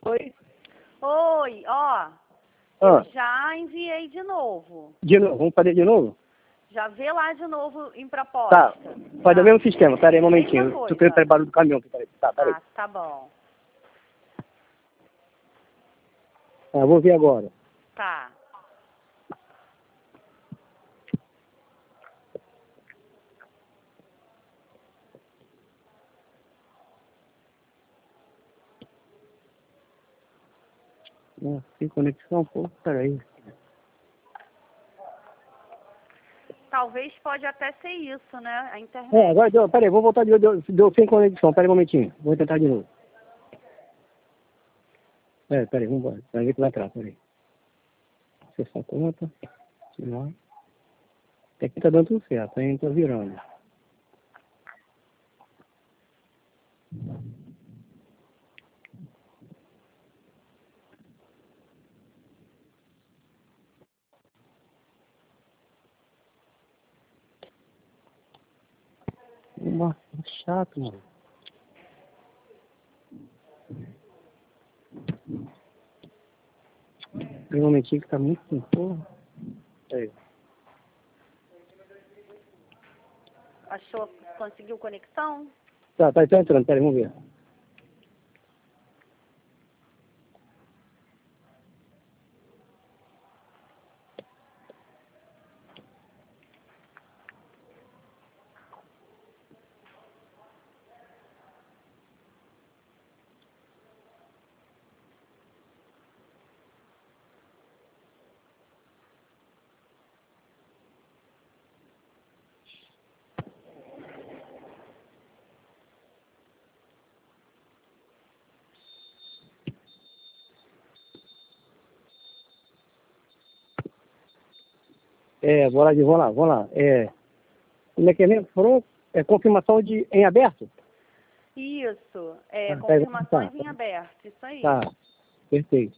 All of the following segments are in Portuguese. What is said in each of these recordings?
Oi? Oi, ó. Ah. Eu já enviei de novo. De novo, vamos fazer de novo? Já vê lá de novo em proposta. Tá, faz o mesmo sistema, pera aí um momentinho. Mesma coisa. Tô querendo barulho do caminhão aqui, peraí. Tá, peraí. Ah, tá bom. Ah, vou ver agora. Tá. Ah, sem conexão, pô, peraí. Talvez pode até ser isso, né? A internet. Agora deu, peraí, vou voltar deu sem conexão, peraí um momentinho. Vou tentar de novo. Peraí, vamos embora. Vai ver que vai atrás, peraí. Acessar a conta. Assinar. Até aqui tá dando tudo certo, hein? Tô virando. Nossa, chato, mano. Tem um momentinho que tá muito com porra. Aí. Achou, conseguiu conexão? Tá entrando, peraí, vamos ver. Vamos lá. Como é que é mesmo? Falou? Confirmação em aberto? Isso. Tá, Confirmações tá. em aberto. Isso aí. Tá, perfeito.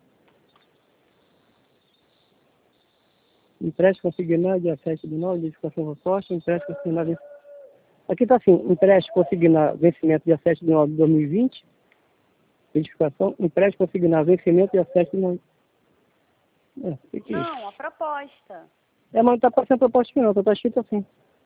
Empréstimo consignado dia 7/9, identificação proposta, empréstimo consignado. Aqui está assim, empréstimo consignado, vencimento dia 7/9 de 2020, identificação, empréstimo consignado, vencimento dia 7/9. Que é isso? Não, a proposta. Mas não está passando proposta aqui não, está escrito assim.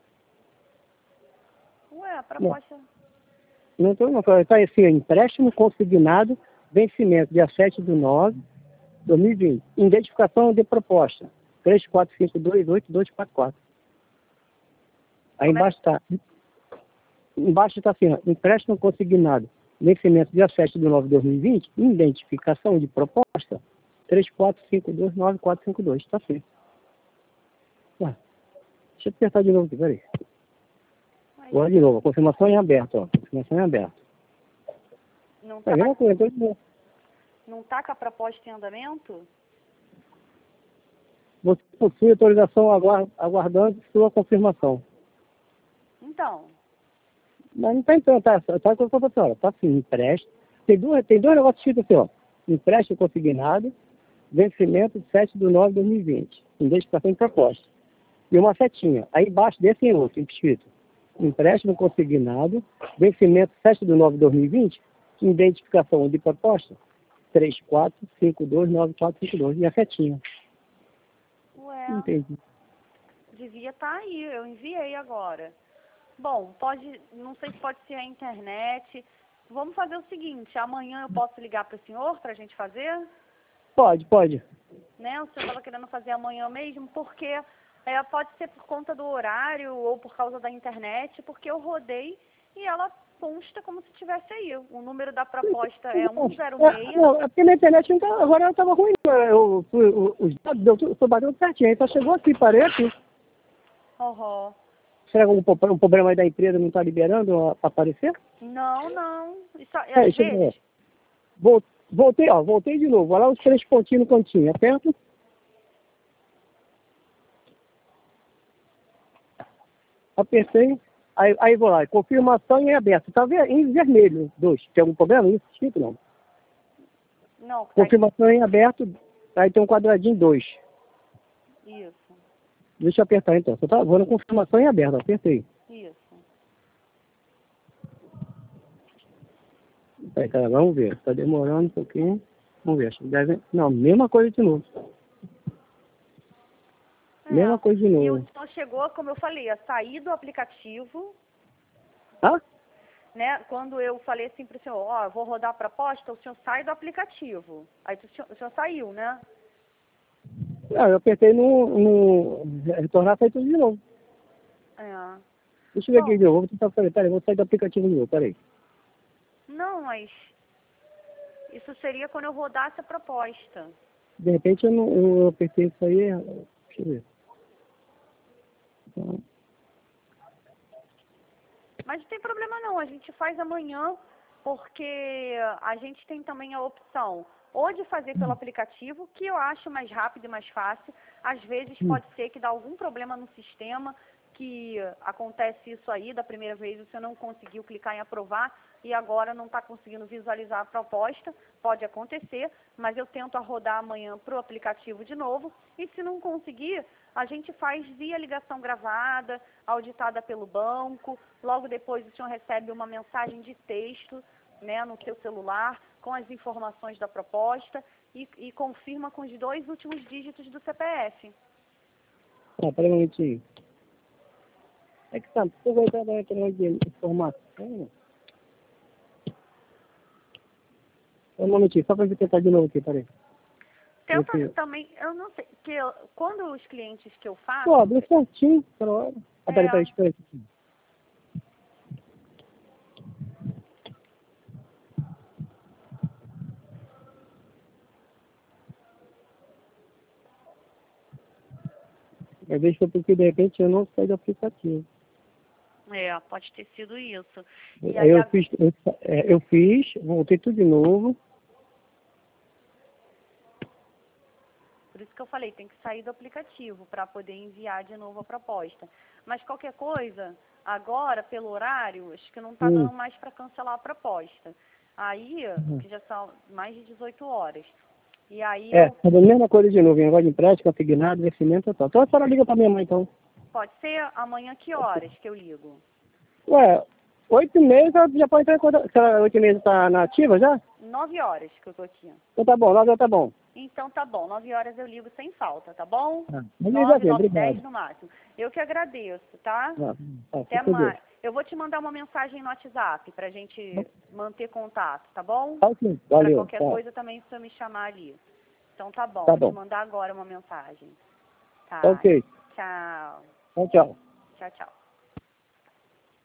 Ué, a proposta. Não, está assim, empréstimo consignado, vencimento dia 7/9 de 2020, identificação de proposta, 34528244. Aí embaixo está assim, ó, empréstimo consignado, vencimento dia 7/9 de 2020, identificação de proposta, 34529452. Está assim. Deixa eu apertar de novo aqui, peraí. Agora de novo, a confirmação em aberto, ó. Confirmação em aberto. Não tá, Mesma coisa, então de novo. não tá com a proposta em andamento? Você possui autorização aguardando sua confirmação. Então. Mas não está entrando, tá com a confirmação, tá assim, empréstimo. Tem dois negócios escritos assim, ó. Empréstimo consignado, vencimento de 7/9 de 2020. Identificação de proposta. E uma setinha. Aí embaixo desse tem outro, escrito. Empréstimo consignado, vencimento 7/9 de 2020, identificação de proposta, 34529452. E a setinha. Ué. Não entendi. Devia estar aí, eu enviei agora. Bom, não sei se pode ser a internet. Vamos fazer o seguinte, amanhã eu posso ligar para o senhor para a gente fazer? Pode. Né? O senhor estava querendo fazer amanhã mesmo, porque pode ser por conta do horário ou por causa da internet, porque eu rodei e ela consta como se tivesse aí. O número da proposta é 106. Não, é porque na internet agora ela estava ruim. Os dados deu tudo, estou batendo certinho. Aí só chegou aqui, parei aqui. Uhum. Será que um problema aí da empresa não está liberando para aparecer? Não. Isso, às Deixa eu vezes... ver. Voltei de novo. Olha lá os 3 pontinhos no cantinho. Aperto. Apertei. Aí vou lá. Confirmação em aberto. Está em vermelho. 2. Tem algum problema nisso? Escrito não. Não. Confirmação em aberto. Aí tem um quadradinho 2. Isso. Deixa eu apertar então. Vou na confirmação em aberto. Apertei. Isso. Aí, cara, vamos ver. Tá demorando um pouquinho. Vamos ver. Acho que deve... Não, mesma coisa de novo. Mesma coisa de E o novo. senhor chegou, como eu falei, a sair do aplicativo, Ah? né? Quando eu falei assim para o senhor, ó, vou rodar a proposta, o senhor sai do aplicativo. Aí o senhor saiu, né? Não, eu apertei no retornar, sai tudo de novo. É. Deixa eu ver aqui Bom, de novo. Vou tentar, peraí, vou sair do aplicativo de novo, peraí. não, mas isso seria quando eu rodasse a proposta. De repente eu apertei isso aí. Deixa eu ver. Então, Mas não tem problema não, a gente faz amanhã, porque a gente tem também a opção ou de fazer pelo aplicativo, que eu acho mais rápido e mais fácil. Às vezes pode ser que dá algum problema no sistema, que acontece isso aí, da primeira vez você não conseguiu clicar em aprovar e agora não está conseguindo visualizar a proposta. Pode acontecer, mas eu tento rodar amanhã para o aplicativo de novo. E se não conseguir, a gente faz via ligação gravada, auditada pelo banco. Logo depois o senhor recebe uma mensagem de texto, né, no seu celular, com as informações da proposta e confirma com os 2 últimos dígitos do CPF. peraí um momentinho. É que tá, você vai trabalhar aqui no de informação. Um momentinho, só pra eu tentar de novo aqui, peraí. Tenta também, eu não sei, que quando os clientes que eu faço... Pô, abriu certinho, pela hora. Ah, peraí, espera aqui. Eu deixo porque de repente eu não saio do aplicativo. Pode ter sido isso. E Aí aí, eu fiz, voltei tudo de novo. por isso que eu falei, tem que sair do aplicativo para poder enviar de novo a proposta. Mas qualquer coisa, agora, pelo horário, acho que não está dando mais para cancelar a proposta. Aí, que já são mais de 18 horas. E aí, Tá dando a mesma coisa de novo, negócio de empréstimo, consignado, vencimento e tal. Então a senhora liga pra minha mãe, então. pode ser amanhã que horas que eu ligo? Ué, 8h30 já pode entrar em contato. Se a 8h30 tá na ativa já? 9 horas que eu tô aqui. Então tá bom, 9h tá bom. Então tá bom, 9 horas eu ligo sem falta, tá bom? Beleza, 9, 9, obrigado. 10 no máximo. Eu que agradeço, tá? Até Fica com Deus. mais. Eu vou te mandar uma mensagem no WhatsApp pra gente manter contato, tá bom? Tá ok, Pra valeu. qualquer Tá, coisa também se você me chamar ali. Então tá bom, tá vou te bom. mandar agora uma mensagem. Tá. Tá ok. Tchau. Tchau, tchau. Tchau, tchau.